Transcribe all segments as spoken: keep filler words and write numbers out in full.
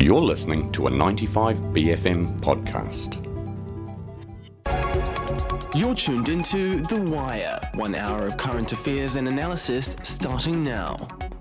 You're listening to a ninety-five B F M podcast. You're tuned into The Wire, one hour of current affairs and analysis starting now.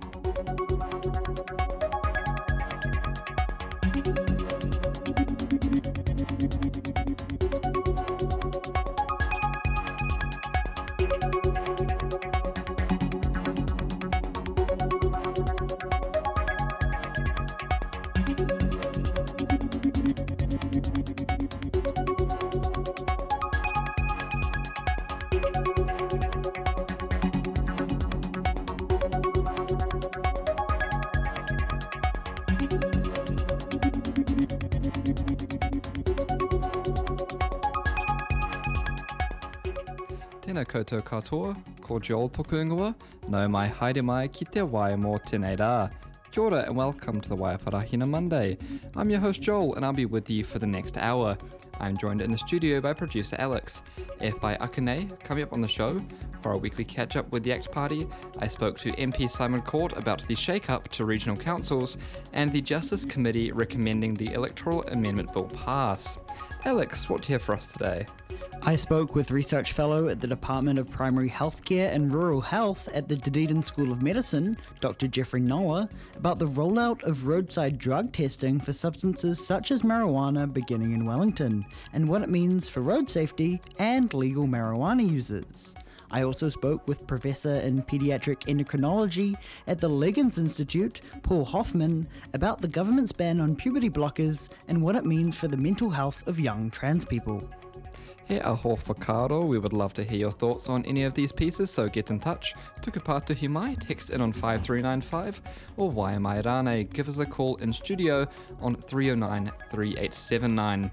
Tēnā koutou katoa, ko Joel toku ingoa, no mai haere mai ki te wai mō tēnei rā. Kia ora and welcome to the Wai Wharahina Monday. I'm your host Joel and I'll be with you for the next hour. I'm joined in the studio by producer Alex. E whai Akane, coming up on the show, for our weekly catch-up with the ACT Party, I spoke to M P Simon Court about the shake-up to regional councils and the Justice Committee recommending the Electoral Amendment Bill pass. Alex, what do you have for us today? I spoke with research fellow at the Department of Primary Healthcare and Rural Health at the Dunedin School of Medicine, Doctor Jeffrey Noah, about the rollout of roadside drug testing for substances such as marijuana beginning in Wellington, and what it means for road safety and legal marijuana users. I also spoke with Professor in Pediatric Endocrinology at the Liggins Institute, Paul Hoffman, about the government's ban on puberty blockers and what it means for the mental health of young trans people. He aho whakaaro, we would love to hear your thoughts on any of these pieces, so get in touch. Tuku pātuhi mai, text in on five three nine five, or Wai mai rānei, give us a call in studio on three oh nine, three eight seven nine.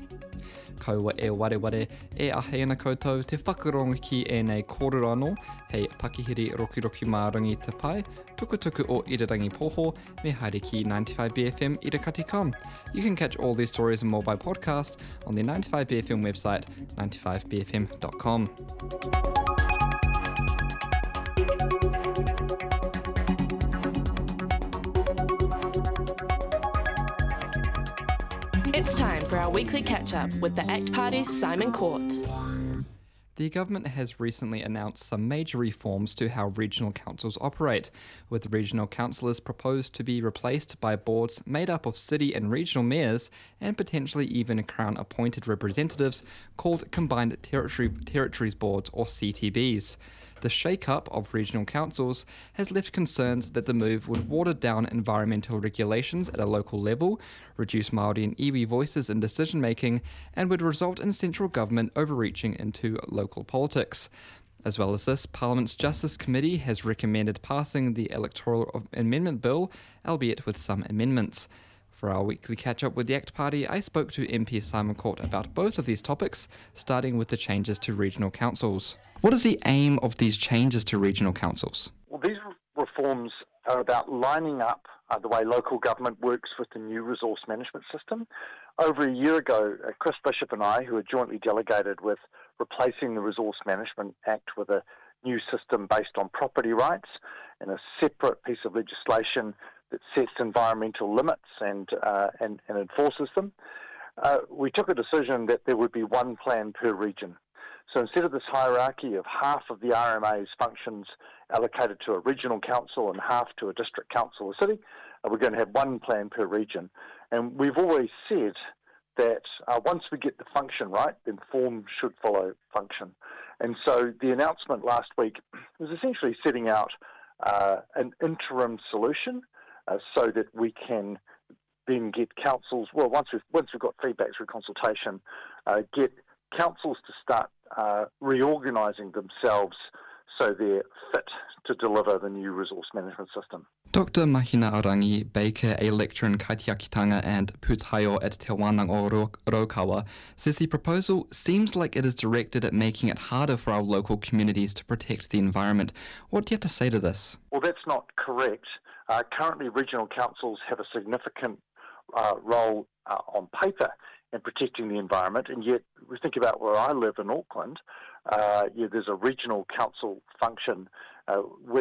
Kaua e ware ware, e ahe ana koutou te whakaronga ki e nei kōrerano, hei Pakihiri Roki Roki Mārangi Te Pai, tuku tuku o Irarangi Poho, me haere ki ninety-five B F M Irakati dot com. You can catch all these stories and more by podcast on the ninety-five B F M website, ninety-five B F M dot com. It's time for our weekly catch-up with the ACT Party's Simon Court. The government has recently announced some major reforms to how regional councils operate, with regional councillors proposed to be replaced by boards made up of city and regional mayors and potentially even Crown-appointed representatives called Combined Territory Territories Boards or C T Bs. The shake-up of regional councils has left concerns that the move would water down environmental regulations at a local level, reduce Māori and iwi voices in decision-making, and would result in central government overreaching into local politics. As well as this, Parliament's Justice Committee has recommended passing the Electoral Amendment Bill, albeit with some amendments. For our weekly catch-up with the ACT Party, I spoke to M P Simon Court about both of these topics, starting with the changes to regional councils. What is the aim of these changes to regional councils? Well, these reforms are about lining up uh, the way local government works with the new resource management system. Over a year ago, uh, Chris Bishop and I, who are jointly delegated with replacing the Resource Management Act with a new system based on property rights and a separate piece of legislation that sets environmental limits and uh, and, and enforces them, uh, we took a decision that there would be one plan per region. So instead of this hierarchy of half of the R M A's functions allocated to a regional council and half to a district council or city, uh, we're going to have one plan per region. And we've always said that uh, once we get the function right, then form should follow function. And so the announcement last week was essentially setting out uh, an interim solution uh, so that we can then get councils, well, once we've, once we've got feedback through consultation, uh, get councils to start uh, reorganising themselves so they're fit to deliver the new resource management system. Doctor Mahina Arangi, Baker, a lecturer in Kaitiakitanga and Pūtaiao at Te Wānanga o Raukawa, says the proposal seems like it is directed at making it harder for our local communities to protect the environment. What do you have to say to this? Well, that's not correct. Uh, currently, regional councils have a significant uh, role uh, on paper in protecting the environment, and yet we think about where I live in Auckland, uh, yeah, there's a regional council function uh, which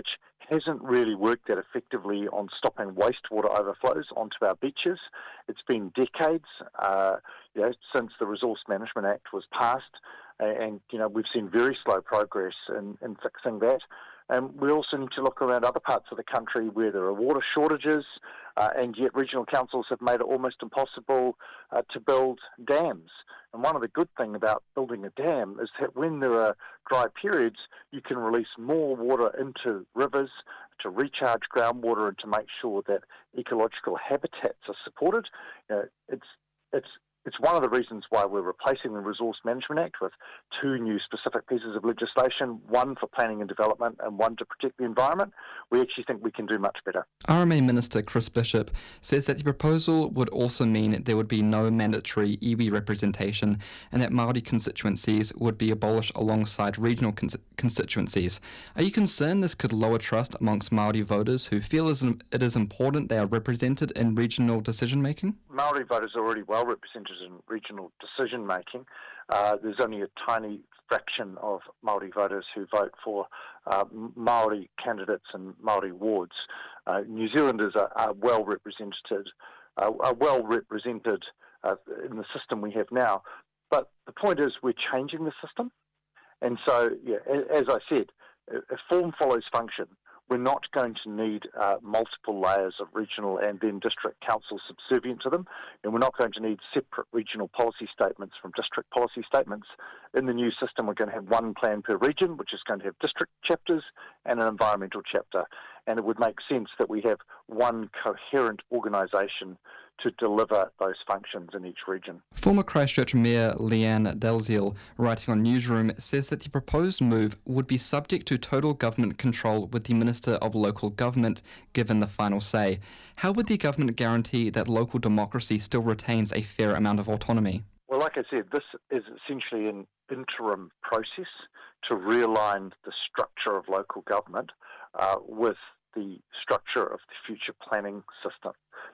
hasn't really worked that effectively on stopping wastewater overflows onto our beaches. It's been decades, uh, you know, since the Resource Management Act was passed, and, you know, we've seen very slow progress in, in fixing that. And we also need to look around other parts of the country where there are water shortages, uh, and yet regional councils have made it almost impossible uh, to build dams. And one of the good things about building a dam is that when there are dry periods, you can release more water into rivers to recharge groundwater and to make sure that ecological habitats are supported. You know, it's it's It's one of the reasons why we're replacing the Resource Management Act with two new specific pieces of legislation, one for planning and development and one to protect the environment. We actually think we can do much better. R M A Minister Chris Bishop says that the proposal would also mean there would be no mandatory iwi representation and that Māori constituencies would be abolished alongside regional cons- constituencies. Are you concerned this could lower trust amongst Māori voters who feel it is important they are represented in regional decision-making? Māori voters are already well represented in regional decision-making. Uh, there's only a tiny fraction of Māori voters who vote for uh, Māori candidates and Māori wards. Uh, New Zealanders are, are well represented, uh, are well represented uh, in the system we have now. But the point is, we're changing the system, and so, yeah, as I said, if form follows function, we're not going to need uh, multiple layers of regional and then district councils subservient to them, and we're not going to need separate regional policy statements from district policy statements. In the new system, we're going to have one plan per region, which is going to have district chapters and an environmental chapter, and it would make sense that we have one coherent organisation to deliver those functions in each region. Former Christchurch Mayor Leanne Dalziel, writing on Newsroom, says that the proposed move would be subject to total government control with the Minister of Local Government given the final say. How would the government guarantee that local democracy still retains a fair amount of autonomy? Well, like I said, this is essentially an interim process to realign the structure of local government uh, with the structure of the future planning system.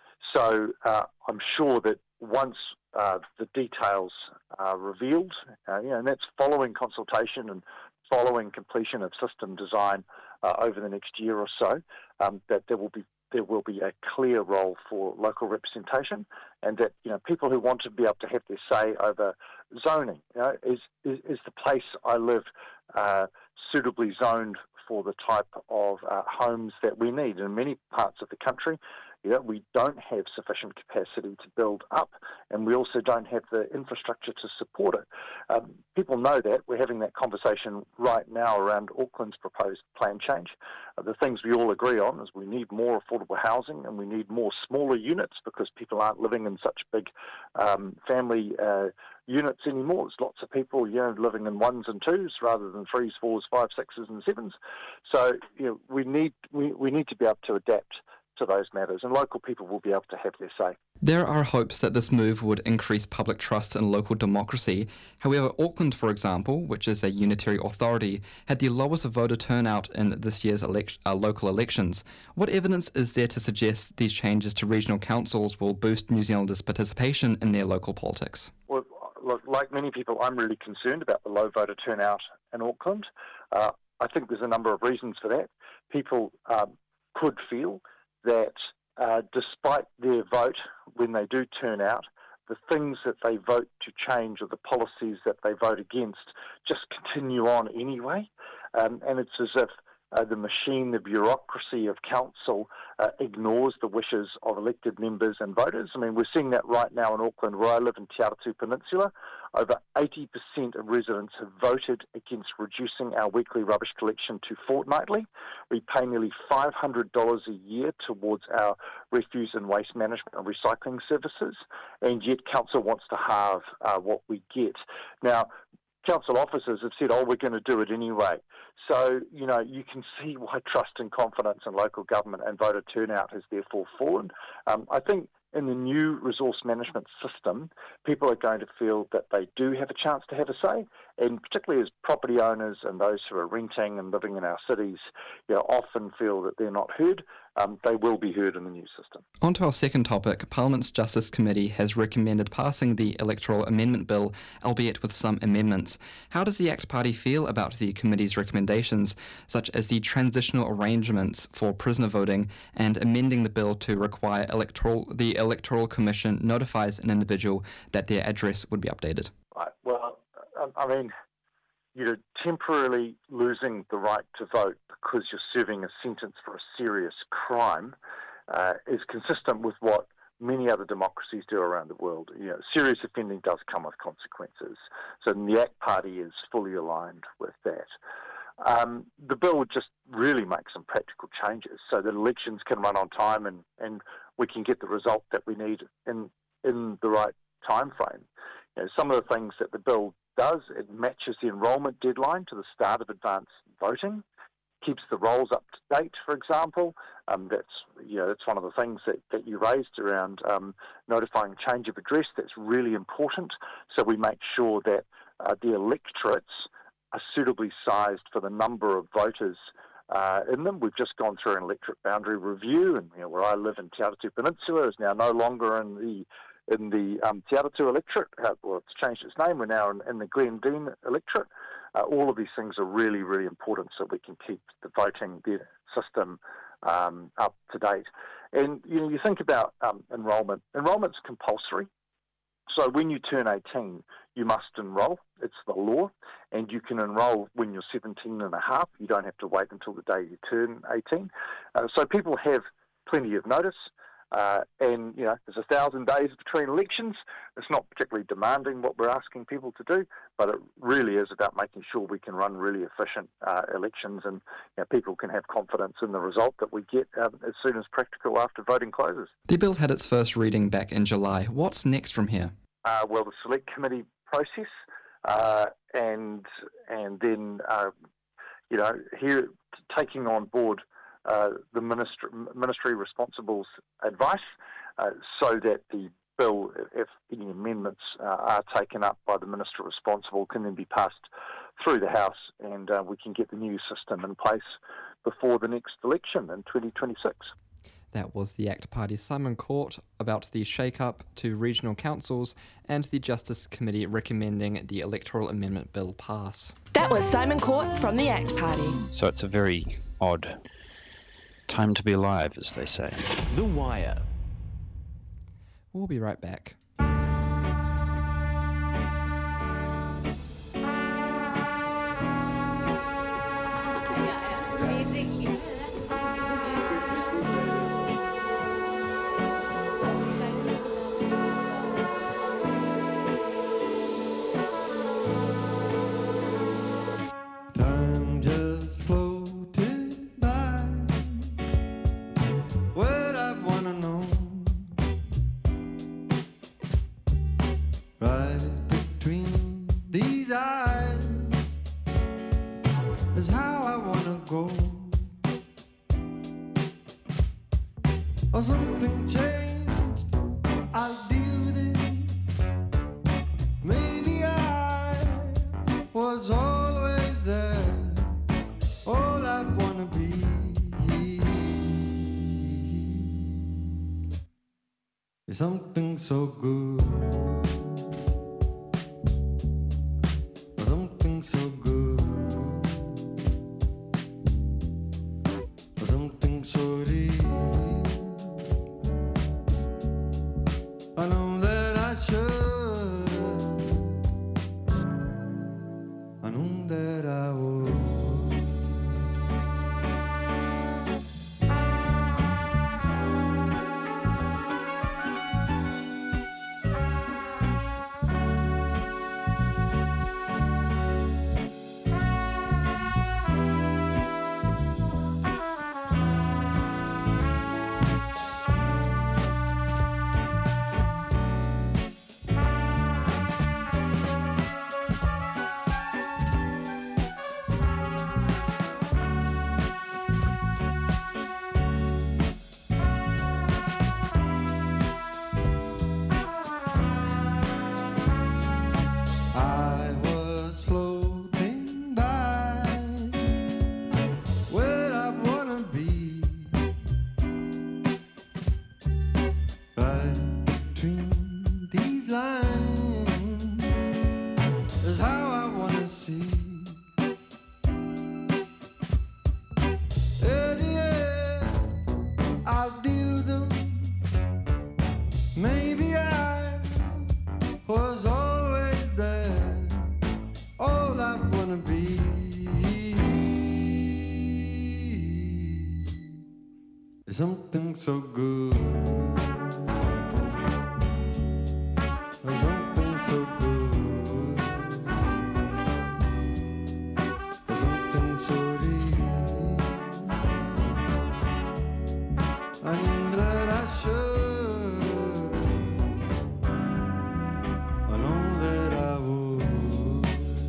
So uh, I'm sure that once uh, the details are revealed, uh, you know, and that's following consultation and following completion of system design uh, over the next year or so, um, that there will be there will be a clear role for local representation, and that, you know, people who want to be able to have their say over zoning, you know, is is, is the place I live uh, suitably zoned for the type of uh, homes that we need. In many parts of the country, you know, we don't have sufficient capacity to build up, and we also don't have the infrastructure to support it. Um, people know that. We're having that conversation right now around Auckland's proposed plan change. Uh, the things we all agree on is we need more affordable housing and we need more smaller units because people aren't living in such big um, family uh, units anymore. There's lots of people, you know, living in ones and twos rather than threes, fours, five, sixes and sevens. So, you know, we need we, we need to be able to adapt to those matters, and local people will be able to have their say. There are hopes that this move would increase public trust in local democracy. However, Auckland, for example, which is a unitary authority, had the lowest voter turnout in this year's elect- uh, local elections. What evidence is there to suggest these changes to regional councils will boost New Zealanders' participation in their local politics? Well, look, like many people, I'm really concerned about the low voter turnout in Auckland. Uh, I think there's a number of reasons for that. People um, could feel that uh, despite their vote, when they do turn out, the things that they vote to change or the policies that they vote against just continue on anyway. Um, and it's as if uh, the machine, the bureaucracy of council uh, ignores the wishes of elected members and voters. I mean, we're seeing that right now in Auckland, where I live in Te Aratū Peninsula. Over eighty percent of residents have voted against reducing our weekly rubbish collection to fortnightly. We pay nearly five hundred dollars a year towards our refuse and waste management and recycling services, and yet council wants to halve uh, what we get. Now, council officers have said, oh, we're going to do it anyway. So, you know, you can see why trust and confidence in local government and voter turnout has therefore fallen. Um, I think in the new resource management system, people are going to feel that they do have a chance to have a say, and particularly as property owners and those who are renting and living in our cities, you know, often feel that they're not heard. um, they will be heard in the new system. On to our second topic. Parliament's Justice Committee has recommended passing the Electoral Amendment Bill, albeit with some amendments. How does the ACT Party feel about the committee's recommendations, such as the transitional arrangements for prisoner voting and amending the bill to require electoral the Electoral Commission notifies an individual that their address would be updated? Right. Well, I mean, you know, temporarily losing the right to vote because you're serving a sentence for a serious crime uh, is consistent with what many other democracies do around the world. You know, serious offending does come with consequences. So the ACT Party is fully aligned with that. Um, the bill would just really make some practical changes so that elections can run on time and, and we can get the result that we need in in the right time frame. You know, some of the things that the bill does, it matches the enrolment deadline to the start of advanced voting, keeps the rolls up to date, for example. Um, that's you know that's one of the things that, that you raised around um, notifying change of address. That's really important. So we make sure that uh, the electorates are suitably sized for the number of voters uh, in them. We've just gone through an electorate boundary review, and you know, where I live in Te Atatū Peninsula is now no longer in the in the um, Te Atatū electorate. Uh, well, it's changed its name. We're now in, in the Glendean electorate. Uh, all of these things are really, really important so we can keep the voting the system um, up to date. And you know, you think about um, enrolment. Enrolment's compulsory. So when you turn eighteen, you must enrol. It's the law. And you can enrol when you're seventeen and a half. You don't have to wait until the day you turn eighteen. Uh, so people have plenty of notice. Uh, and, you know, there's a thousand days between elections. It's not particularly demanding what we're asking people to do, but it really is about making sure we can run really efficient uh, elections and you know, people can have confidence in the result that we get um, as soon as practical after voting closes. The bill had its first reading back in July. What's next from here? Uh, well, the select committee process uh, and and then, uh, you know, here taking on board Uh, the ministry, ministry responsible's advice uh, so that the bill, if any amendments uh, are taken up by the minister responsible, can then be passed through the House and uh, we can get the new system in place before the next election in twenty twenty-six. That was the ACT Party's Simon Court about the shake-up to regional councils and the Justice Committee recommending the Electoral Amendment Bill pass. That was Simon Court from the ACT Party. So it's a very odd time to be alive, as they say. The Wire. We'll be right back. Or something changed, I'll deal with it. Maybe I was always there, all I wanna be. Is something so good, or something so good, or something so real. I know that I should, I know that I would. was always there. All I wanna be is something so good. Something so good. Something so real. I knew that I should. I know that I would.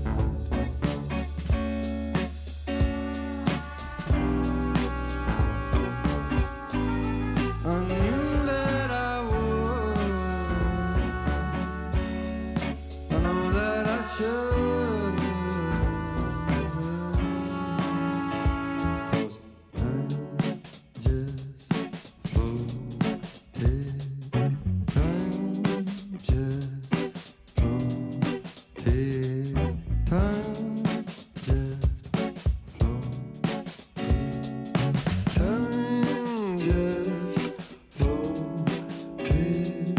I knew that I would. I know that I should. 'Cause time just floated. Time just floated. Time just floated. Time just floated.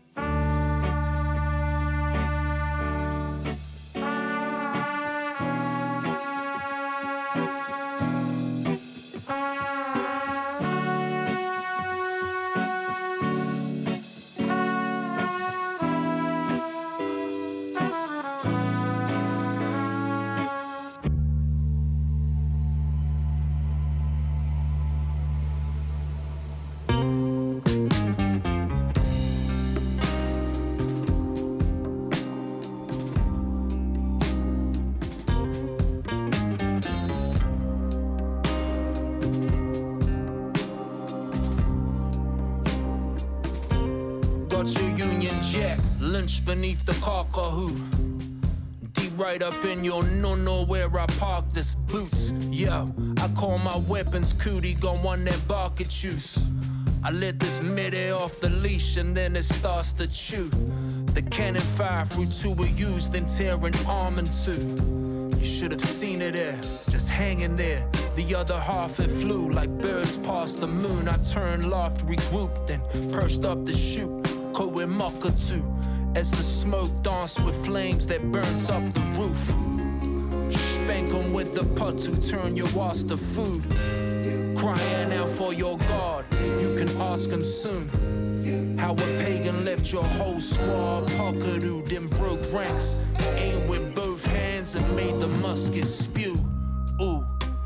Got your Union Jack, lynched beneath the cockahoo. Deep right up in your no-no where I park this boots. Yo, I call my weapons cootie, gon' want that bark at juice. I let this mid-air off the leash and then it starts to chew. The cannon fire through two were used, then tear an arm in two. You should have seen it there, just hanging there. The other half it flew like birds past the moon. I turned loft, regrouped, then perched up the chute. Koe Maka too, as the smoke danced with flames that burns up the roof. Spank 'em with the puttu, turn your ass to food. Crying out for your God, you can ask him soon. How a pagan left your whole squad pocketoo, then broke ranks, aimed with both hands and made the musket spew. Ooh.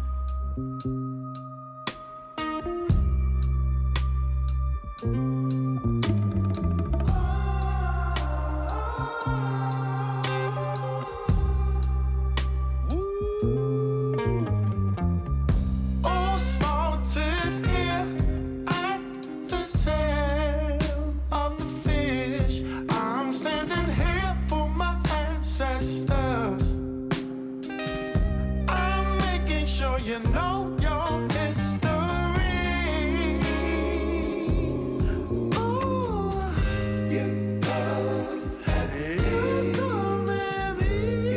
All started here at the tail of the fish. I'm standing here for my ancestors. I'm making sure you know your history. Ooh, you don't have it. You don't have it.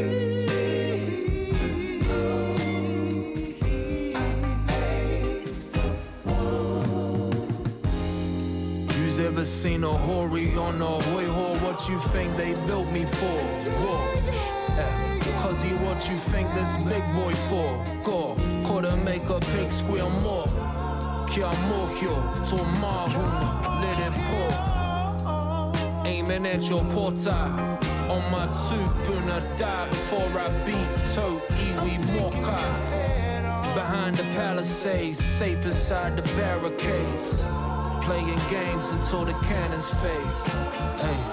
You's ever seen a hoary on a hoi ho? What you think they built me for? Watch, eh, cause he what you think this big boy for? Go, coulda make a pig squeal more. Kia mohio, to mahuna, let it pour. Aiming at your porta. On my tupuna, die before I beat toe iwi moka. Behind the palisades, safe inside the barricades. Playing games until the cannons fade. Hey.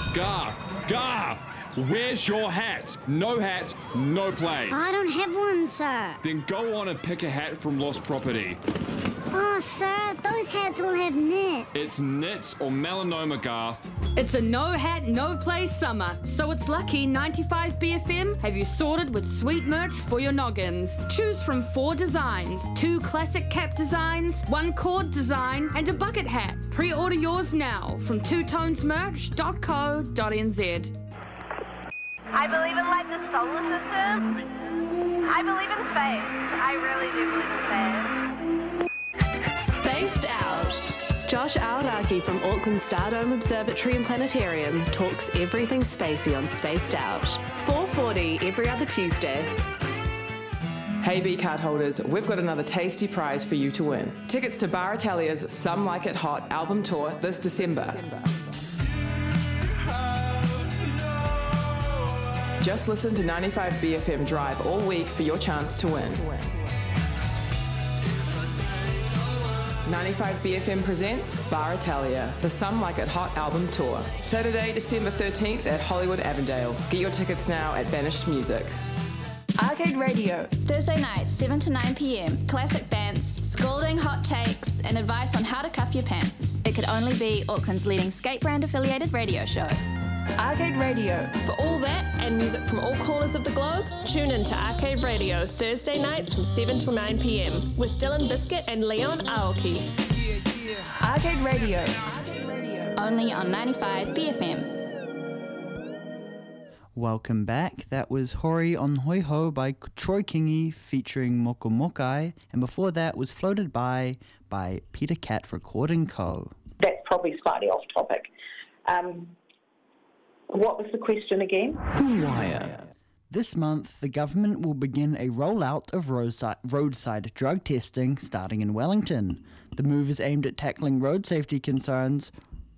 Garth, Garth, where's your hat? No hat, no play. I don't have one, sir. Then go on and pick a hat from lost property. Oh, sir, those hats all have knits. It's knits or melanoma, Garth. It's a no hat, no play summer, so it's lucky ninety-five B F M have you sorted with sweet merch for your noggins. Choose from four designs, two classic cap designs, one cord design, and a bucket hat. Pre-order yours now from two tones merch dot co dot n z. I believe in like the solar system. I believe in space. I really do believe in space. Spaced Out. Josh Aoraki from Auckland Stardome Observatory and Planetarium talks everything spacey on Spaced Out. four forty every other Tuesday. Hey B card holders, we've got another tasty prize for you to win. Tickets to Bar Italia's Some Like It Hot album tour this December. Just listen to ninety-five B F M Drive all week for your chance to win. ninety-five B F M presents Bar Italia, the Some Like It Hot album tour. Saturday, December thirteenth at Hollywood Avondale. Get your tickets now at Banished Music. Arcade Radio. Thursday nights, seven to nine p.m. Classic bands, scolding hot takes, and advice on how to cuff your pants. It could only be Auckland's leading skate brand affiliated radio show. Arcade Radio. For all that and music from all corners of the globe, tune in to Arcade Radio Thursday nights from seven to nine p.m. with Dylan Biscuit and Leon Aoki. Arcade Radio. Only on ninety-five B F M. Welcome back. That was Hori on Hoi Ho by Troy Kingi featuring Moko Mokai, and before that was Floated By by Peter Cat Recording Co. That's probably slightly off topic. Um, what was the question again? The Wire. This month, the government will begin a rollout of roadside, roadside drug testing starting in Wellington. The move is aimed at tackling road safety concerns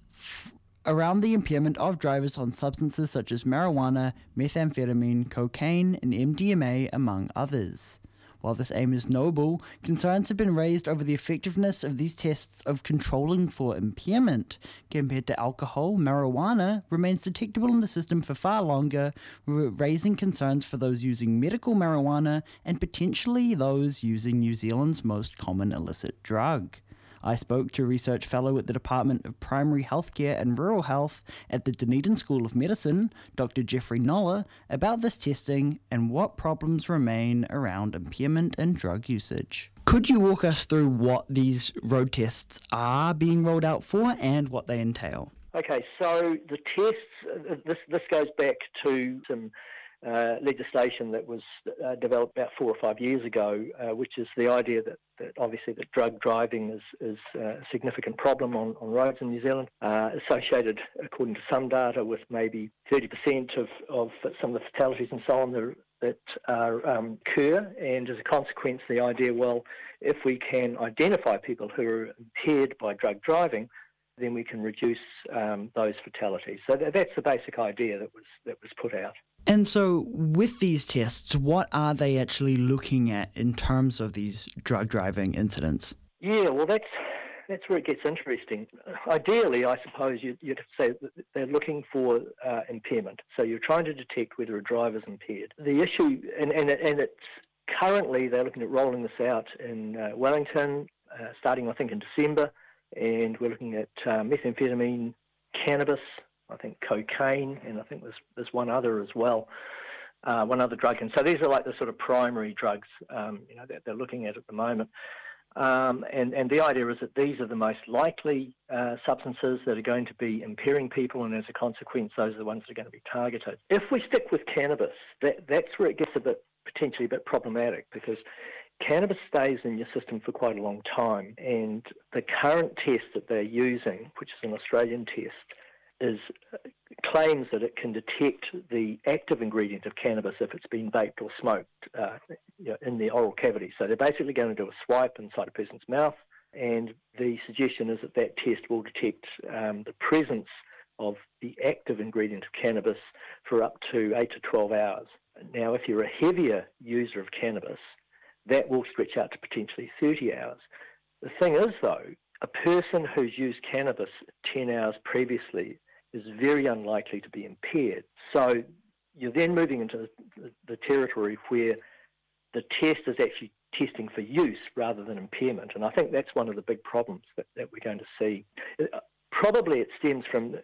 f- around the impairment of drivers on substances such as marijuana, methamphetamine, cocaine, and M D M A, among others. While this aim is noble, concerns have been raised over the effectiveness of these tests of controlling for impairment. Compared to alcohol, marijuana remains detectable in the system for far longer, raising concerns for those using medical marijuana and potentially those using New Zealand's most common illicit drug. I spoke to a research fellow at the Department of Primary Healthcare and Rural Health at the Dunedin School of Medicine, Doctor Jeffrey Noller, about this testing and what problems remain around impairment and drug usage. Could you walk us through what these road tests are being rolled out for and what they entail? Okay, so the tests, this, this goes back to some Uh, legislation that was uh, developed about four or five years ago, uh, which is the idea that, that obviously that drug driving is, is uh, a significant problem on, on roads in New Zealand, uh, associated, according to some data, with maybe thirty percent of, of some of the fatalities and so on that, that are, um, occur, and as a consequence the idea, well, if we can identify people who are impaired by drug driving, then we can reduce um, those fatalities. So th- that's the basic idea that was that was put out. And so with these tests, what are they actually looking at in terms of these drug driving incidents? Yeah, well, that's that's where it gets interesting. Ideally, I suppose you'd, you'd say that they're looking for uh, impairment. So you're trying to detect whether a driver's impaired. The issue, and, and, and it's currently they're looking at rolling this out in uh, Wellington, uh, starting I think in December, and we're looking at uh, methamphetamine, cannabis, I think cocaine, and I think there's there's one other as well, uh, one other drug. And so these are like the sort of primary drugs, um, you know, that they're looking at at the moment. Um, and, and the idea is that these are the most likely uh, substances that are going to be impairing people, and as a consequence, those are the ones that are going to be targeted. If we stick with cannabis, that, that's where it gets a bit potentially a bit problematic, because cannabis stays in your system for quite a long time, and the current test that they're using, which is an Australian test, is claims that it can detect the active ingredient of cannabis if it's been vaped or smoked uh, you know, in the oral cavity. So they're basically going to do a swipe inside a person's mouth, and the suggestion is that that test will detect um, the presence of the active ingredient of cannabis for up to eight to twelve hours. Now, if you're a heavier user of cannabis, that will stretch out to potentially thirty hours. The thing is, though, a person who's used cannabis ten hours previously is very unlikely to be impaired. So you're then moving into the, the territory where the test is actually testing for use rather than impairment. And I think that's one of the big problems that, that we're going to see. Probably it stems from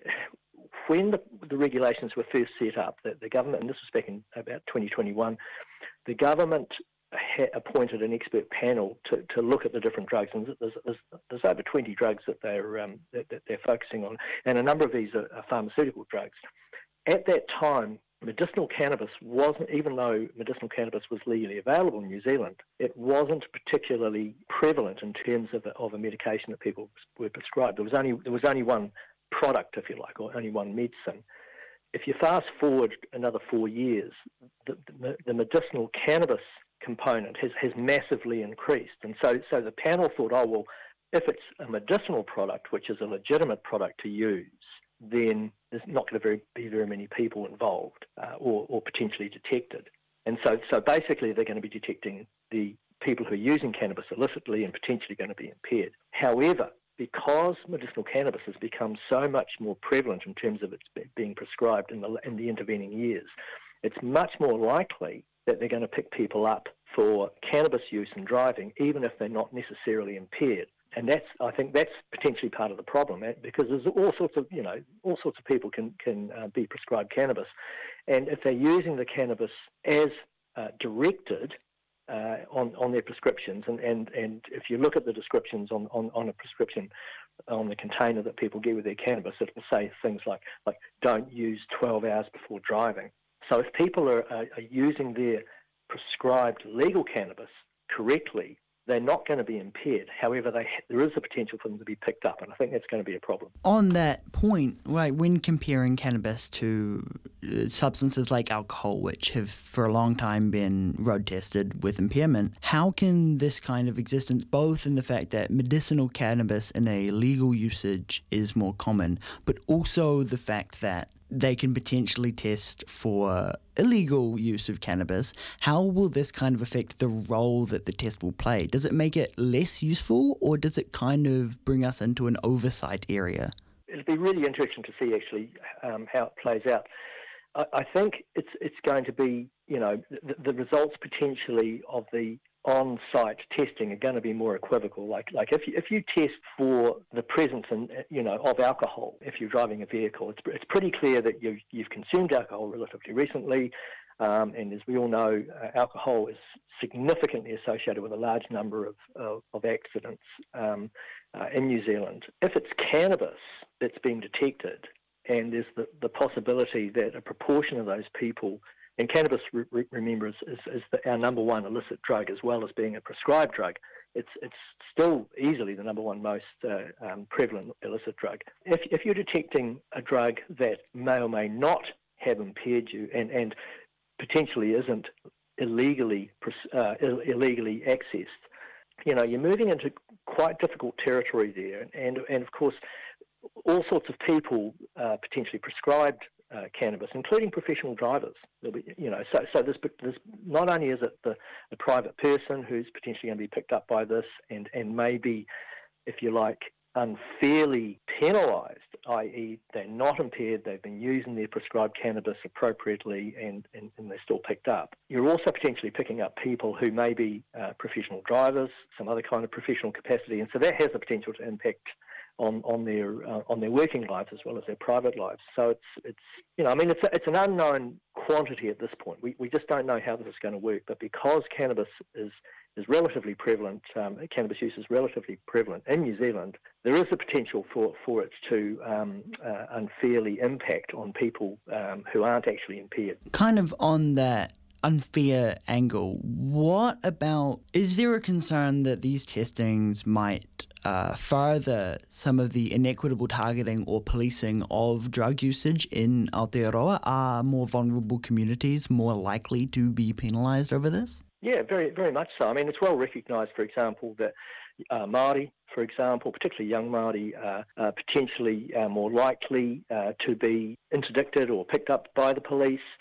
when the, the regulations were first set up, that the government, and this was back in about twenty twenty-one, the government ha- appointed an expert panel to, to look at the different drugs, and there's, there's, there's over twenty drugs that they're um, that, that they're focusing on, and a number of these are, are pharmaceutical drugs. At that time, medicinal cannabis wasn't, even though medicinal cannabis was legally available in New Zealand, it wasn't particularly prevalent in terms of a, of a medication that people were prescribed. There was only there was only one product, if you like, or only one medicine. If you fast forward another four years, the, the, the medicinal cannabis component has, has massively increased. And so, so the panel thought, oh, well, if it's a medicinal product, which is a legitimate product to use, then there's not going to very, be very many people involved uh, or, or potentially detected. And so, so basically they're going to be detecting the people who are using cannabis illicitly and potentially going to be impaired. However, because medicinal cannabis has become so much more prevalent in terms of its being prescribed in the, in the intervening years, it's much more likely that they're going to pick people up for cannabis use and driving, even if they're not necessarily impaired. And that's, I think that's potentially part of the problem, because there's all sorts of, you know, all sorts of people can, can uh, be prescribed cannabis. And if they're using the cannabis as uh, directed, Uh, on, on their prescriptions, and, and, and if you look at the descriptions on, on, on a prescription, on the container that people get with their cannabis, it will say things like, like don't use twelve hours before driving. So if people are, are, are using their prescribed legal cannabis correctly, they're not going to be impaired. However, they, there is a potential for them to be picked up, and I think that's going to be a problem. On that point, right, when comparing cannabis to uh, substances like alcohol, which have for a long time been road tested with impairment, how can this kind of existence, both in the fact that medicinal cannabis in a legal usage is more common, but also the fact that they can potentially test for illegal use of cannabis, how will this kind of affect the role that the test will play? Does it make it less useful, or does it kind of bring us into an oversight area? It'll be really interesting to see actually um, how it plays out. I, I think it's it's going to be, you know, the, the results potentially of the on-site testing are going to be more equivocal. Like, like if you, if you test for the presence, in, you know, of alcohol, if you're driving a vehicle, it's it's pretty clear that you've you've consumed alcohol relatively recently, um, and as we all know, uh, alcohol is significantly associated with a large number of of, of accidents um, uh, in New Zealand. If it's cannabis that's being detected, and there's the, the possibility that a proportion of those people, and cannabis, re- remember, is, is, is the, our number one illicit drug, as well as being a prescribed drug. It's it's still easily the number one most uh, um, prevalent illicit drug. If if you're detecting a drug that may or may not have impaired you, and, and potentially isn't illegally uh, Ill- illegally accessed, you know, you're moving into quite difficult territory there. And and of course, all sorts of people uh, potentially prescribed Uh, cannabis, including professional drivers. There'll be, you know, so so there's, there's not only is it the, the private person who's potentially going to be picked up by this, and and maybe, if you like, unfairly penalised, that is, they're not impaired, they've been using their prescribed cannabis appropriately, and, and, and they're still picked up. You're also potentially picking up people who may be uh, professional drivers, some other kind of professional capacity, and so that has the potential to impact on on their uh, on their working lives as well as their private lives. So it's it's you know I mean it's a, it's an unknown quantity at this point. We we just don't know how this is going to work. But because cannabis is is relatively prevalent, um, cannabis use is relatively prevalent in New Zealand, there is the potential for for it to um, uh, unfairly impact on people um, who aren't actually impaired. Kind of on that unfair angle, what about, is there a concern that these testings might uh, further some of the inequitable targeting or policing of drug usage in Aotearoa? Are more vulnerable communities more likely to be penalised over this? Yeah, very very much so. I mean, it's well recognised, for example, that uh, Māori, for example, particularly young Māori, uh, are potentially uh, more likely uh, to be interdicted or picked up by the police.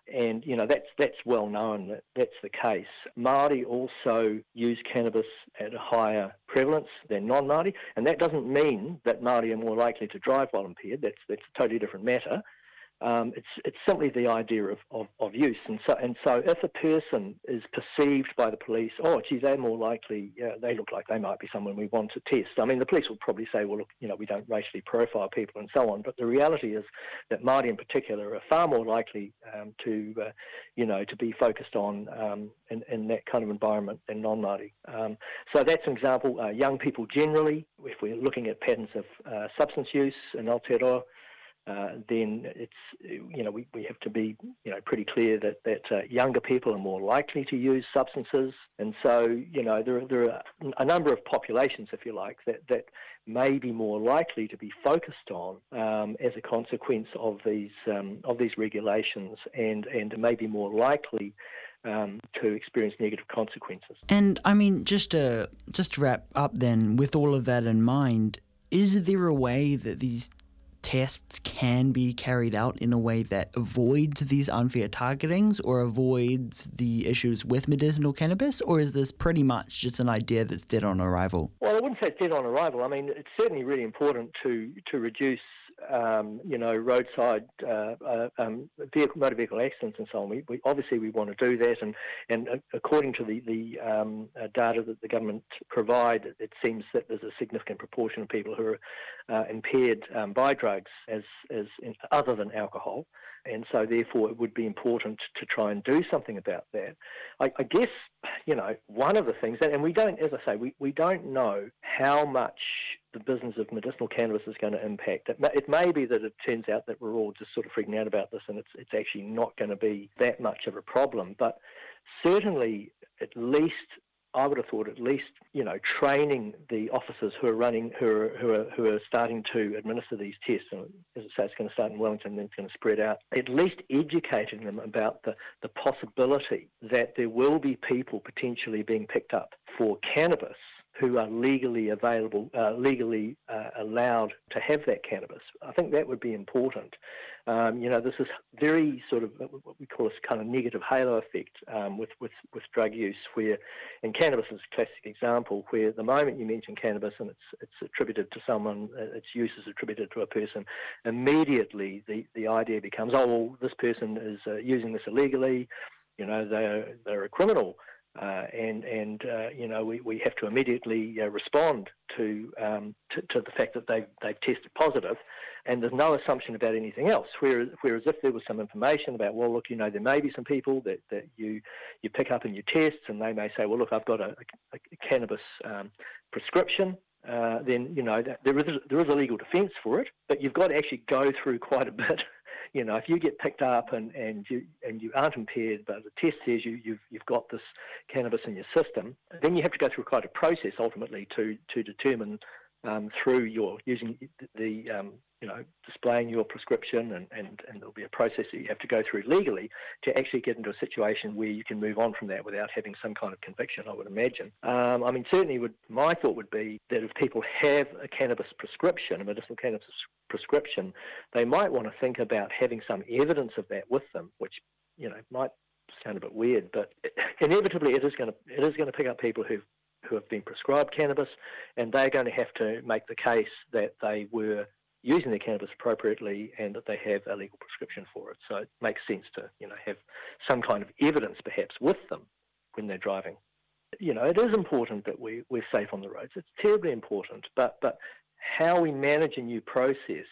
And, you know, that's that's well known that that's the case. Māori also use cannabis at a higher prevalence than non-Māori, and that doesn't mean that Māori are more likely to drive while impaired. That's that's a totally different matter. Um, it's it's simply the idea of, of, of use, and so and so if a person is perceived by the police, oh, gee, they're more likely, uh, they look like they might be someone we want to test. I mean, the police will probably say, well, look, you know, we don't racially profile people and so on. But the reality is that Māori in particular are far more likely um, to, uh, you know, to be focused on um, in, in that kind of environment than non-Māori. Um, so that's an example. Uh, young people generally, if we're looking at patterns of uh, substance use in Aotearoa, Uh, then it's, you know, we, we have to be, you know, pretty clear that, that uh, younger people are more likely to use substances. And so, you know, there, there are a number of populations, if you like, that, that may be more likely to be focused on um, as a consequence of these um, of these regulations, and, and may be more likely um, to experience negative consequences. And, I mean, just to, just to wrap up then, with all of that in mind, is there a way that these tests can be carried out in a way that avoids these unfair targetings or avoids the issues with medicinal cannabis, or is this pretty much just an idea that's dead on arrival? Well, I wouldn't say it's dead on arrival. I mean, it's certainly really important to, to reduce Um, you know, roadside uh, uh, um, vehicle, motor vehicle accidents and so on. We, we obviously we want to do that, and and according to the the um, uh, data that the government provide, it seems that there's a significant proportion of people who are uh, impaired um, by drugs, as as in, other than alcohol, and so therefore it would be important to try and do something about that. I, I guess, you know, one of the things, and we don't, as I say, we, we don't know how much the business of medicinal cannabis is going to impact. It may, it may be that it turns out that we're all just sort of freaking out about this, and it's it's actually not going to be that much of a problem. But certainly, at least, I would have thought, at least, you know, training the officers who are running, who are who are who are starting to administer these tests, and as I say, it's going to start in Wellington, then it's going to spread out. At least educating them about the the possibility that there will be people potentially being picked up for cannabis who are legally available, uh, legally uh, allowed to have that cannabis. I think that would be important. Um, you know, this is very sort of what we call a kind of negative halo effect um, with, with, with drug use, where, and cannabis is a classic example, where the moment you mention cannabis and it's it's attributed to someone, its use is attributed to a person, immediately the, the idea becomes, oh, well, this person is uh, using this illegally, you know, they're, they're a criminal. Uh, and and uh, you know, we, we have to immediately uh, respond to, um, to to the fact that they've they've tested positive, and there's no assumption about anything else. Whereas whereas if there was some information about, well, look, you know, there may be some people that, that you you pick up in your tests, and they may say, well, look, I've got a, a, a cannabis um, prescription. Uh, then you know that there is there is a legal defence for it, but you've got to actually go through quite a bit. You know, if you get picked up and, and you and you aren't impaired, but the test says you, you've you've got this cannabis in your system, then you have to go through quite a process ultimately to to determine um, through your using the um, you know displaying your prescription, and, and, and there'll be a process that you have to go through legally to actually get into a situation where you can move on from that without having some kind of conviction, I would imagine. Um, I mean, certainly would my thought would be that if people have a cannabis prescription, a medicinal cannabis prescription, they might want to think about having some evidence of that with them, which, you know, might sound a bit weird, but inevitably it is going to it is going to pick up people who who have been prescribed cannabis, and they're going to have to make the case that they were using their cannabis appropriately and that they have a legal prescription for it. So it makes sense to, you know, have some kind of evidence perhaps with them when they're driving. You know, it is important that we, we're safe on the roads. It's terribly important, but but how we manage a new process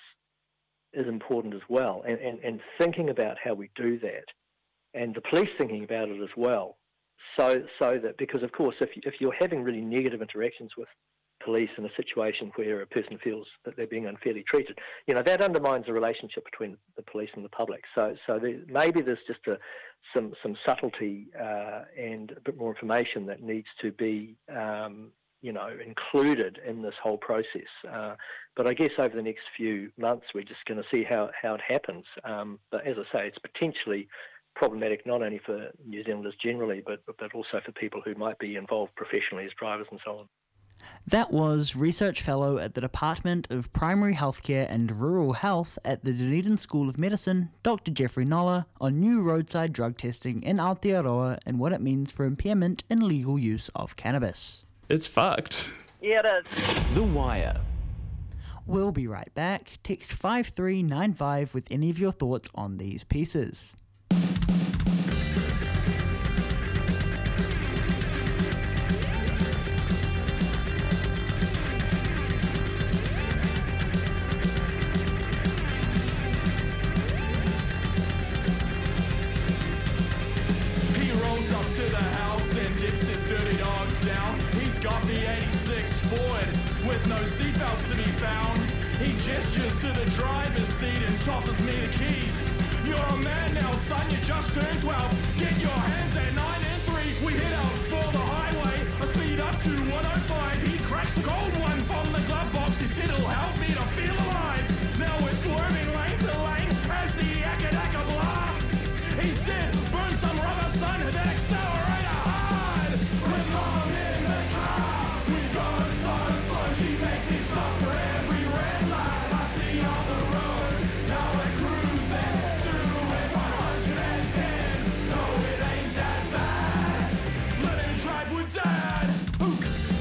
is important as well, and, and, and thinking about how we do that, and the police thinking about it as well, so so that, because of course if, you, if you're having really negative interactions with police in a situation where a person feels that they're being unfairly treated, you know, that undermines the relationship between the police and the public. So so there, maybe there's just a, some, some subtlety uh, and a bit more information that needs to be um, you know, included in this whole process. Uh, but I guess over the next few months, we're just going to see how, how it happens. Um, but as I say, it's potentially problematic not only for New Zealanders generally, but but also for people who might be involved professionally as drivers and so on. That was Research Fellow at the Department of Primary Healthcare and Rural Health at the Dunedin School of Medicine, Doctor Jeffrey Noller, on new roadside drug testing in Aotearoa and what it means for impairment and legal use of cannabis. It's fucked. Yeah, it is. The Wire. We'll be right back. Text five three nine five with any of your thoughts on these pieces. With no seatbelts to be found, he gestures to the driver's seat and tosses me the keys. You're a man now, son, you just turned twelve. Get your hands at nine and three. We head out for the highway, I speed up to one oh five. He cracks the cold one from the glove box. He said it'll help me to feel alive. Now we're swerving lane to lane as the Akadaka blasts. He said, burn some rubber, son, then accelerator hard. With mom in the car, we go so slow. She makes me stop for every red light I see on the road. Now we're cruising to one hundred ten. No, it ain't that bad. Letting it drive with dad. Ooh.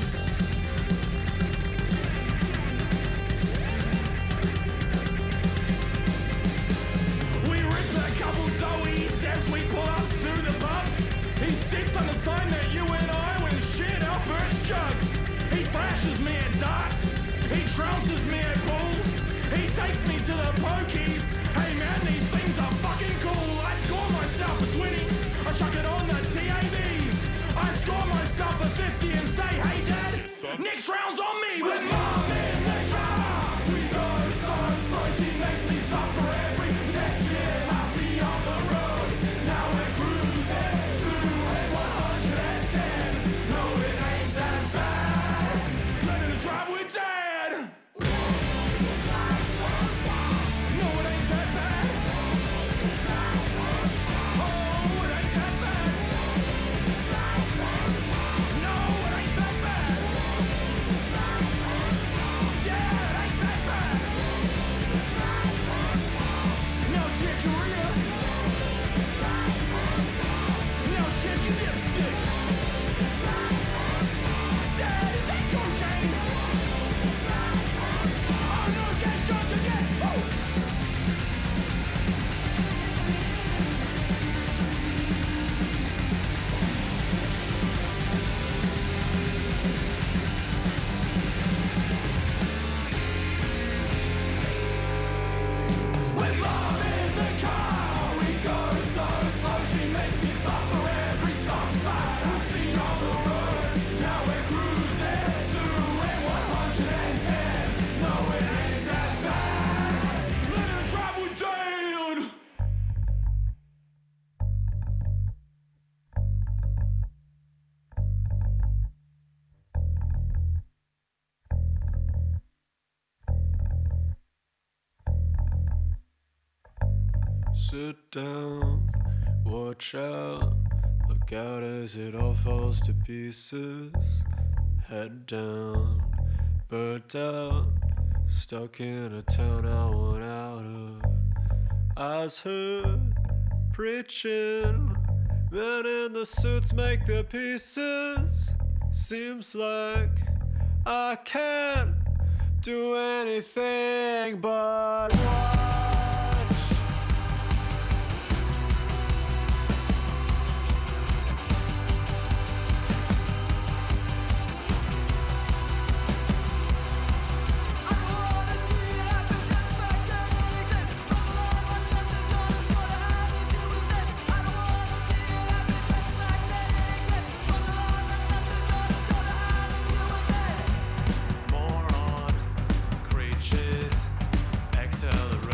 We rip a couple doughies as we pull up to the pub. He sits on the sign that you and I would shit our first jug. He thrashes me at darts, he trounces me at pool, he takes me to the pokies. Hey man, these things are fucking cool. I score myself a twenty, I chuck it on the T A V. I score myself a fifty and say, hey dad, next round's on me. With mom in the car, we go so slow. She makes me stop for every pedestrian I see on the road. Now we're cruising to one hundred ten. No, it ain't that bad. Letting it drive with dad. No, it ain't that bad. Oh, it ain't that bad. No, it ain't that bad. Yeah, it ain't that bad. Now check your ear. Now check your lipstick. Dad, is that cocaine? Oh no, Dad's drunk again. Woo! With mom in the car, we go so slow. She makes me stop for every stop sign I see on the road. Now we're cruising to one hundred ten. No, it ain't that bad. Let it drive with Dad. Sit down, watch out, look out as it all falls to pieces. Head down, burnt out, stuck in a town I want out of. Eyes heard, preaching, men in the suits make the pieces. Seems like I can't do anything but watch. Moron, creatures, accelerate.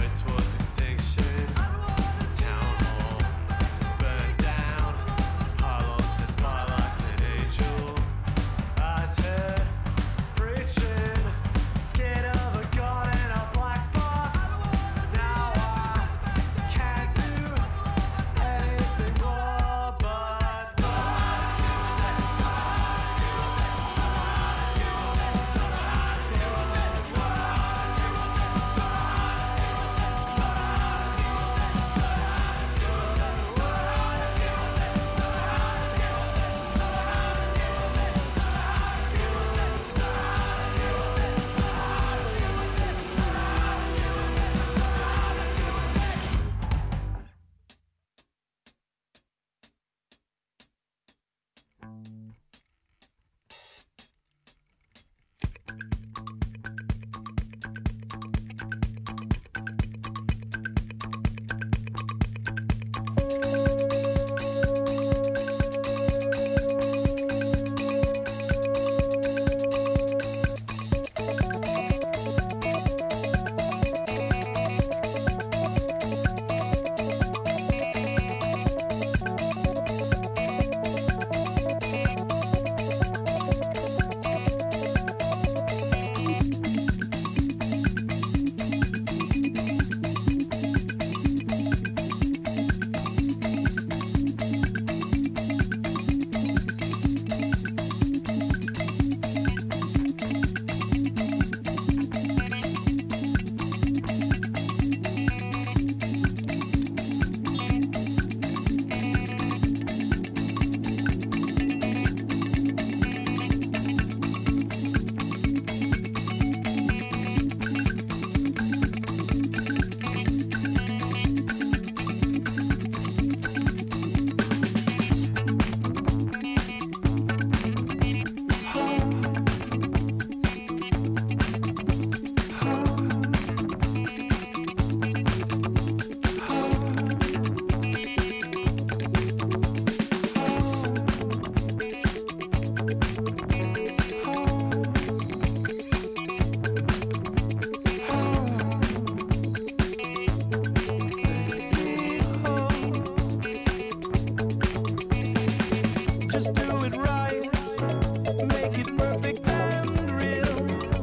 deep and real.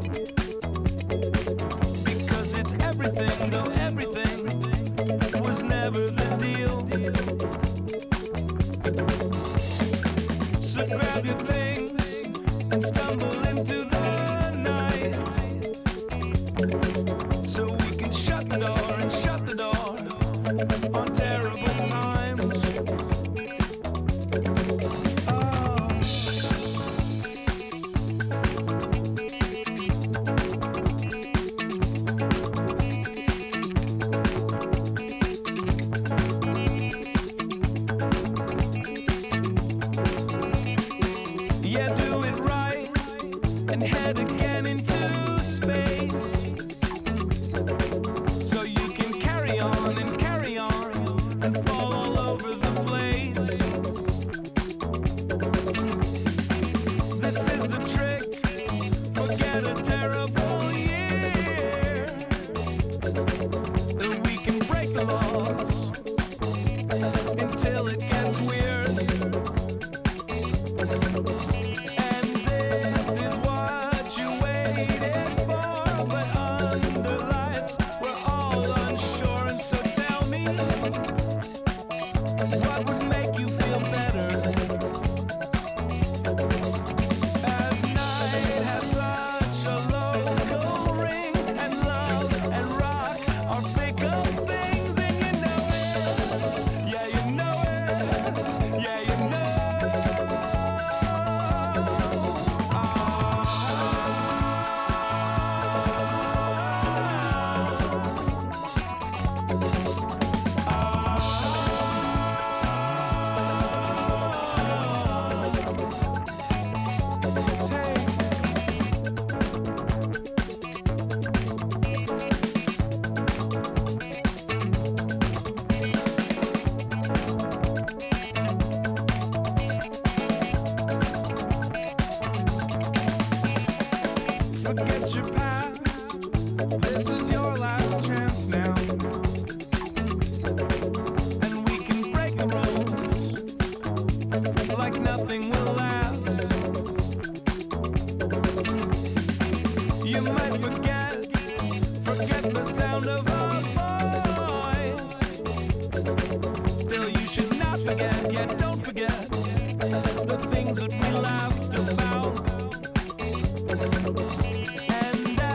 Because it's everything, though everything was never the deal. So grab your things and stumble into the night, so we can shut the door and shut the door on terrible times. Oh. Yeah, do it right and head again into space, so you can carry on and carry on and fall all over the place. This is the trick, forget a terrible year, then we can break the laws until it gets weird. And this is what you waited for, but under lights we're all unsure. And so tell me, what would make you feel better? As night has such a local ring, and love and rock are bigger things, and you know it. Yeah, you know it. Yeah, you know. Forget your past, this is your last chance now. And we can break the rules like nothing will last. You might forget, forget the sound of our voice. Still you should not forget, yet don't forget the things that we laughed about. And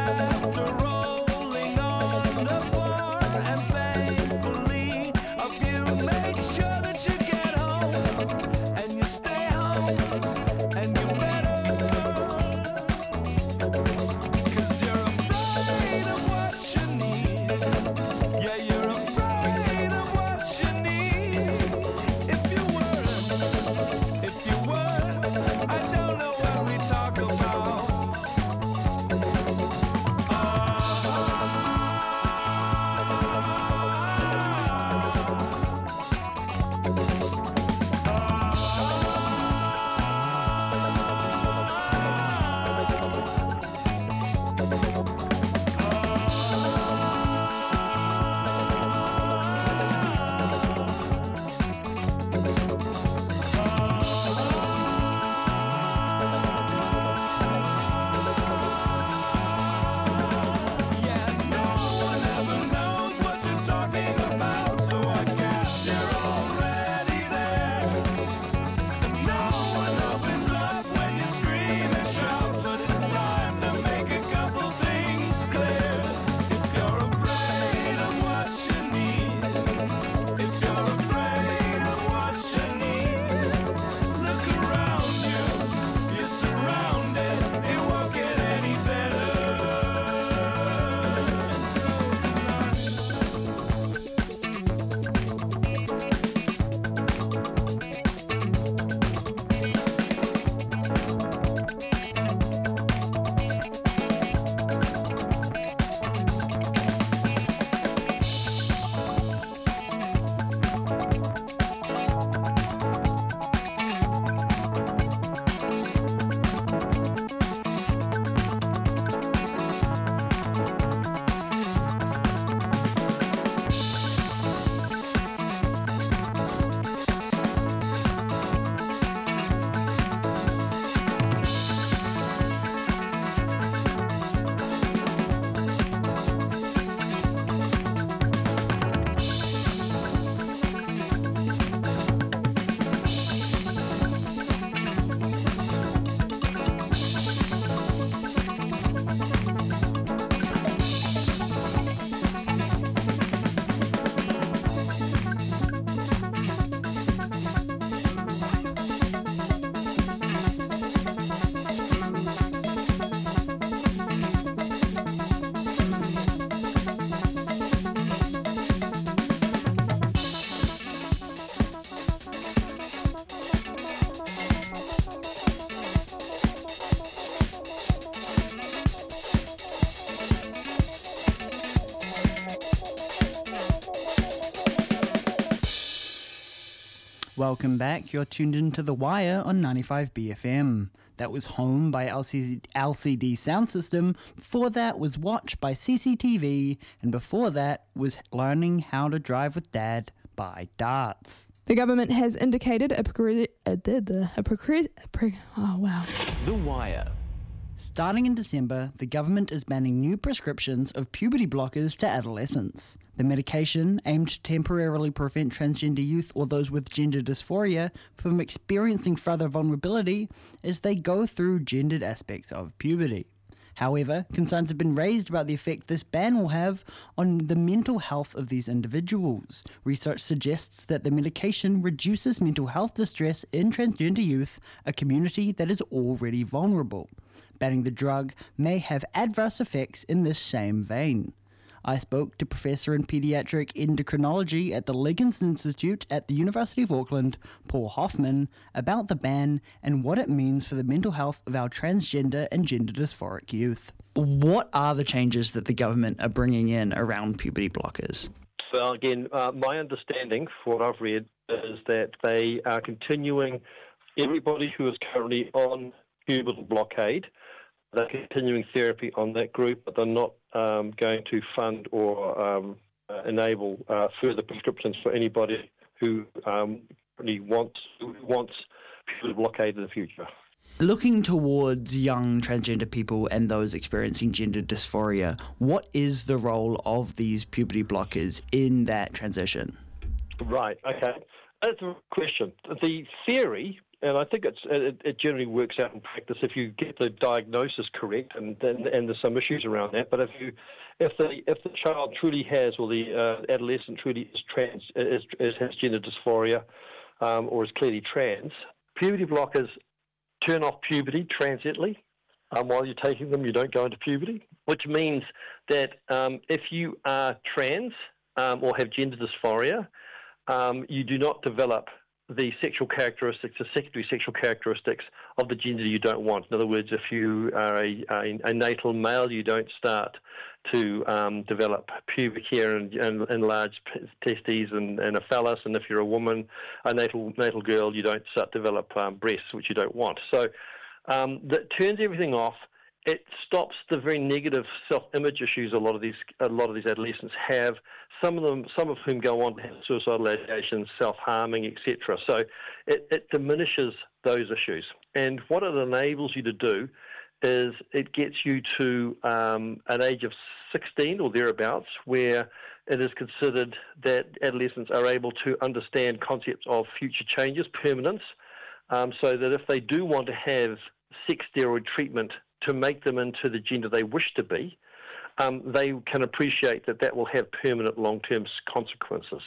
Welcome back. You're tuned into The Wire on ninety-five B F M. That was Home by L C D Sound System. Before that was Watch by C C T V. And before that was Learning How to Drive with Dad by Darts. The government has indicated a progr- a, a, a, progr- a pro- oh wow. The Wire. Starting in December, the government is banning new prescriptions of puberty blockers to adolescents. The medication, aimed to temporarily prevent transgender youth or those with gender dysphoria from experiencing further vulnerability as they go through gendered aspects of puberty. However, concerns have been raised about the effect this ban will have on the mental health of these individuals. Research suggests that the medication reduces mental health distress in transgender youth, a community that is already vulnerable. Banning the drug may have adverse effects in this same vein. I spoke to Professor in Pediatric Endocrinology at the Liggins Institute at the University of Auckland, Paul Hoffman, about the ban and what it means for the mental health of our transgender and gender dysphoric youth. What are the changes that the government are bringing in around puberty blockers? So again, uh, my understanding, from what I've read, is that they are continuing everybody who is currently on pubertal blockade. They're continuing therapy on that group, but they're not um, going to fund or um, uh, enable uh, further prescriptions for anybody who um, really wants who wants pubertal blockade in the future. Looking towards young transgender people and those experiencing gender dysphoria, what is the role of these puberty blockers in that transition? Right, okay. That's a question. The theory, and I think it's, it, it generally works out in practice if you get the diagnosis correct, and and, and there's some issues around that. But if you, if the if the child truly has, or the uh, adolescent truly is trans, is, is has gender dysphoria, um, or is clearly trans, puberty blockers turn off puberty transiently. Um, while you're taking them, you don't go into puberty, which means that um, if you are trans um, or have gender dysphoria, um, you do not develop the sexual characteristics, the secondary sexual characteristics of the gender you don't want. In other words, if you are a, a, a natal male, you don't start to um, develop pubic hair and, and, and large testes and, and a phallus. And if you're a woman, a natal natal girl, you don't start to develop um, breasts, which you don't want. So um, that turns everything off. It stops the very negative self-image issues a lot of these a lot of these adolescents have. Some of them, some of whom go on to have suicidal ideations, self-harming, et cetera. So it, it diminishes those issues. And what it enables you to do is it gets you to um, an age of sixteen or thereabouts, where it is considered that adolescents are able to understand concepts of future changes, permanence, um, so that if they do want to have sex steroid treatment to make them into the gender they wish to be, um, they can appreciate that that will have permanent long-term consequences.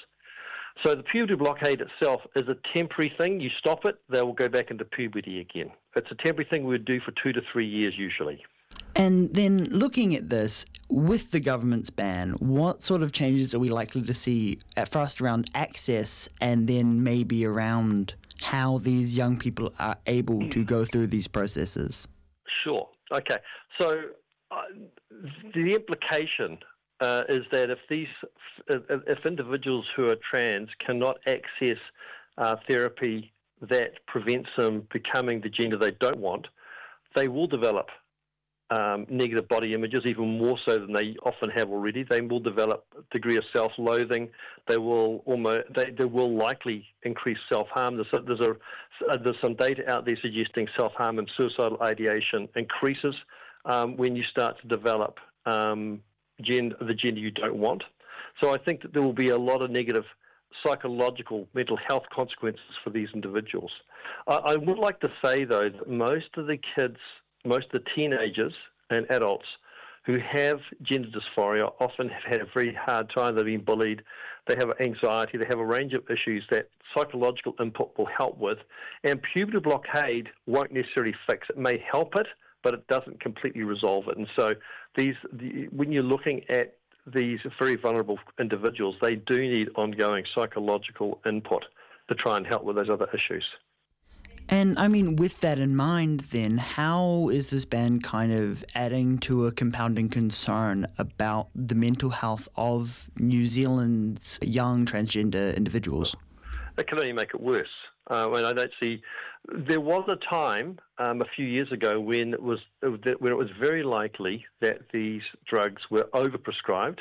So the puberty blockade itself is a temporary thing. You stop it, they will go back into puberty again. It's a temporary thing we would do for two to three years usually. And then looking at this, with the government's ban, what sort of changes are we likely to see at first around access and then maybe around how these young people are able to go through these processes? Sure. Okay. So uh, the implication uh, is that if these, if, if individuals who are trans cannot access uh, therapy that prevents them becoming the gender they don't want, they will develop um, negative body images, even more so than they often have already. They will develop a degree of self-loathing. They will almost, they, they will likely increase self-harm. There's, a, there's, a, there's some data out there suggesting self-harm and suicidal ideation increases um, when you start to develop um, gender, the gender you don't want. So I think that there will be a lot of negative psychological mental health consequences for these individuals. I, I would like to say, though, that most of the kids, most of the teenagers and adults who have gender dysphoria often have had a very hard time. They've been bullied, they have anxiety, they have a range of issues that psychological input will help with. And puberty blockade won't necessarily fix it. It may help it, but it doesn't completely resolve it. And so these, the, when you're looking at these very vulnerable individuals, they do need ongoing psychological input to try and help with those other issues. And I mean, with that in mind, then, how is this ban kind of adding to a compounding concern about the mental health of New Zealand's young transgender individuals? It can only make it worse. Uh, and I don't see. There was a time um, a few years ago when it was when it was very likely that these drugs were overprescribed,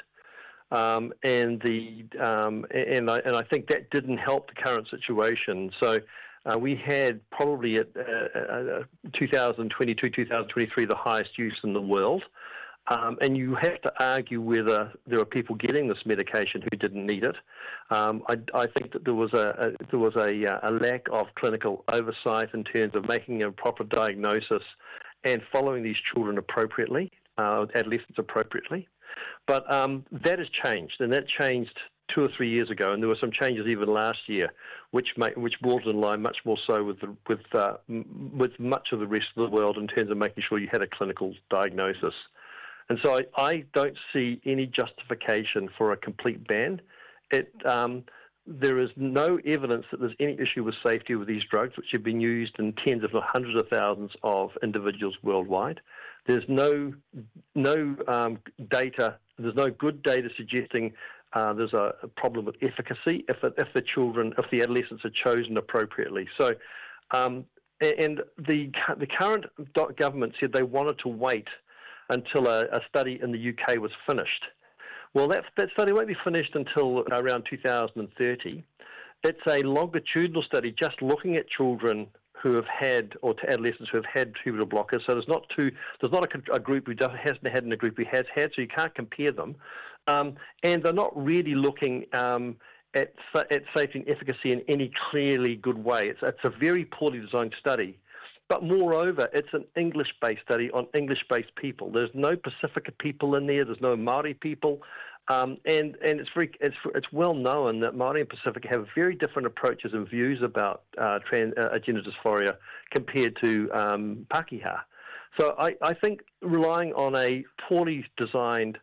um, and the um, and I and I think that didn't help the current situation. So. Uh, we had probably at uh, uh, twenty twenty-two, twenty twenty-three the highest use in the world, um, and you have to argue whether there are people getting this medication who didn't need it. Um, I, I think that there was a, a there was a, a lack of clinical oversight in terms of making a proper diagnosis and following these children appropriately, uh, adolescents appropriately. But um, that has changed, and that changed two or three years ago, and there were some changes even last year, which made, which brought in line much more so with the, with uh, m- with much of the rest of the world in terms of making sure you had a clinical diagnosis. And so I, I don't see any justification for a complete ban. It um, there is no evidence that there's any issue with safety with these drugs, which have been used in tens if not hundreds of thousands of individuals worldwide. There's no no um, data. There's no good data suggesting Uh, there's a, a problem with efficacy if if the children, if the adolescents are chosen appropriately. So, um, and the the current government said they wanted to wait until a, a study in the U K was finished. Well, that that study won't be finished until around two thousand thirty. It's a longitudinal study just looking at children who have had, or to adolescents who have had pubertal blockers. So there's not two, there's not a, a group who doesn't, hasn't had and a group who has had, so you can't compare them. Um, and they're not really looking um, at at safety and efficacy in any clearly good way. It's, it's a very poorly designed study. But moreover, it's an English-based study on English-based people. There's no Pacifica people in there. There's no Māori people. Um, and and it's very it's it's well known that Māori and Pacifica have very different approaches and views about uh, trans, uh, gender dysphoria compared to um, Pākehā. So I, I think relying on a poorly designed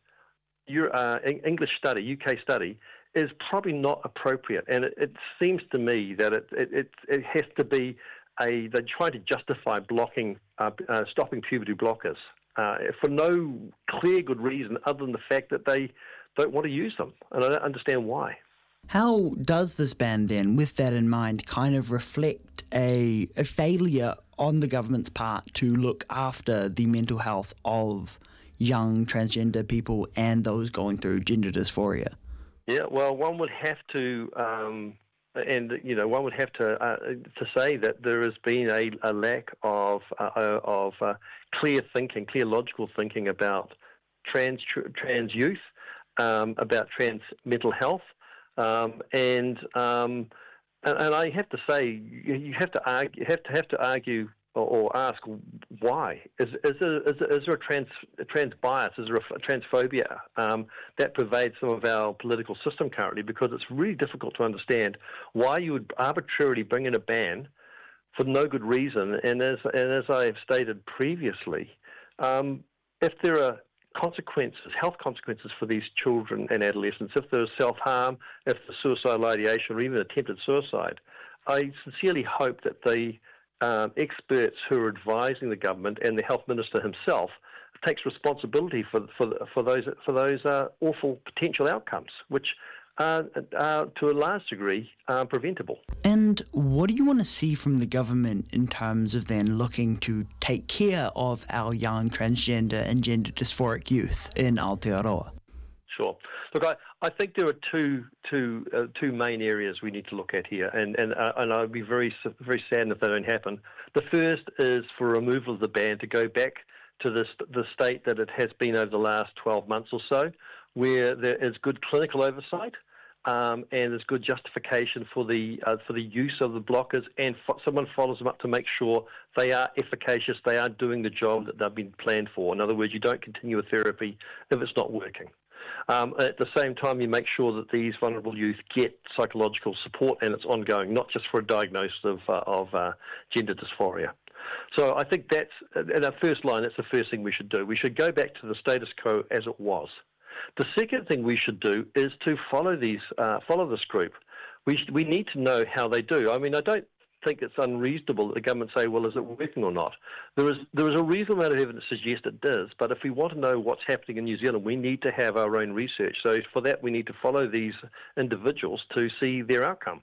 uh, English study, U K study, is probably not appropriate. And it, it seems to me that it, it, it, it has to be a, they're trying to justify blocking, uh, uh, stopping puberty blockers uh, for no clear good reason other than the fact that they don't want to use them. And I don't understand why. How does this ban then, with that in mind, kind of reflect a, a failure on the government's part to look after the mental health of young transgender people and those going through gender dysphoria? Yeah, well, one would have to, um, and you know, one would have to uh, to say that there has been a, a lack of uh, of uh, clear thinking, clear logical thinking about trans trans youth, um, about trans mental health, um, and, um, and and I have to say, you, you have to argue, have to have to argue. Or ask why. Is, is, there, is, there, is there a trans, a trans bias, is there a transphobia um, that pervades some of our political system currently? Because it's really difficult to understand why you would arbitrarily bring in a ban for no good reason. And as, and as I have stated previously, um, if there are consequences, health consequences for these children and adolescents, if there's self-harm, if there's suicidal ideation or even attempted suicide, I sincerely hope that the Um, experts who are advising the government and the health minister himself takes responsibility for for for those for those uh, awful potential outcomes, which are, are to a large degree uh, preventable. And what do you want to see from the government in terms of then looking to take care of our young transgender and gender dysphoric youth in Aotearoa? Sure. Look, I, I think there are two two uh, two main areas we need to look at here, and and uh, and I'd be very very saddened if they don't happen. The first is for removal of the ban to go back to the the state that it has been over the last twelve months or so, where there is good clinical oversight um, and there's good justification for the uh, for the use of the blockers, and fo- someone follows them up to make sure they are efficacious, they are doing the job that they've been planned for. In other words, you don't continue a therapy if it's not working. Um, at the same time, you make sure that these vulnerable youth get psychological support and it's ongoing, not just for a diagnosis of, uh, of uh, gender dysphoria. So I think that's, in our first line, that's the first thing we should do. We should go back to the status quo as it was. The second thing we should do is to follow these, uh, follow this group. We, sh- we need to know how they do. I mean, I don't think it's unreasonable that the government say, well, is it working or not? There is there is a reasonable amount of evidence to suggest it does, but if we want to know what's happening in New Zealand, we need to have our own research. So for that, we need to follow these individuals to see their outcome.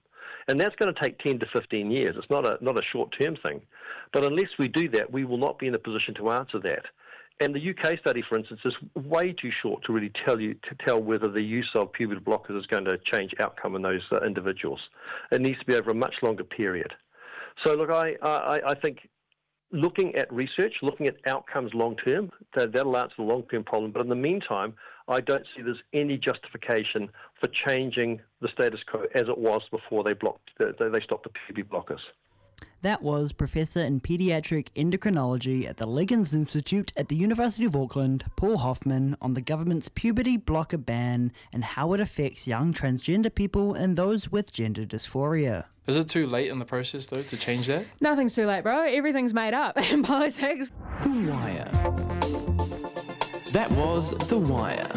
And that's going to take ten to fifteen years. It's not a not a short-term thing. But unless we do that, we will not be in a position to answer that. And the U K study, for instance, is way too short to really tell you to tell whether the use of puberty blockers is going to change outcome in those uh, individuals. It needs to be over a much longer period. So, look, I I, I think looking at research, looking at outcomes long term, that, that'll answer the long term problem. But in the meantime, I don't see there's any justification for changing the status quo as it was before they blocked they, they stopped the puberty blockers. That was Professor in Pediatric Endocrinology at the Liggins Institute at the University of Auckland, Paul Hoffman, on the government's puberty blocker ban and how it affects young transgender people and those with gender dysphoria. Is it too late in the process, though, to change that? Nothing's too late, bro. Everything's made up in politics. The Wire. That was The Wire.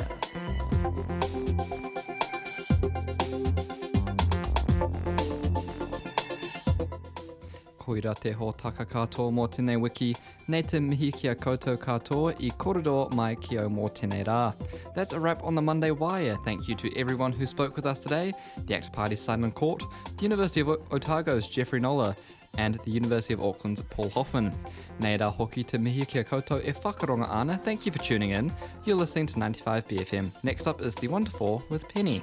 Koira te ho taka katoa mō tēnei wiki, nei te mihi kia koutou katoa I korero mai ki au mō tēnei rā. That's a wrap on the Monday Wire. Thank you to everyone who spoke with us today, the ACT Party's Simon Court, the University of Otago's Jeffrey Nola, and the University of Auckland's Paul Hoffman. Nei rā hoki te mihi kia koutou e whakaronga ana. Thank you for tuning in. You're listening to ninety-five B F M. Next up is The Wonderful with Penny.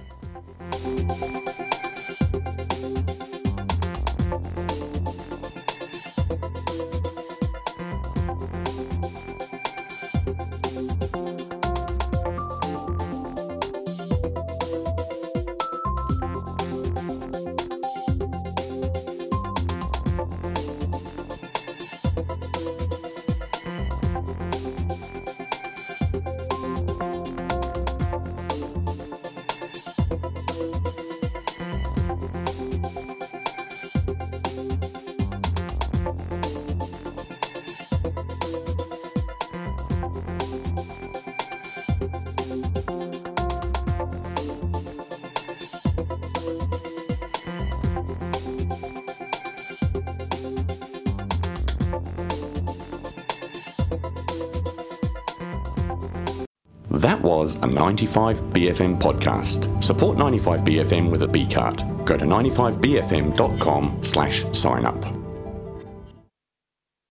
That was a ninety-five B F M podcast. Support ninety-five B F M with a B card. Go to ninety-five B F M dot com slash sign up.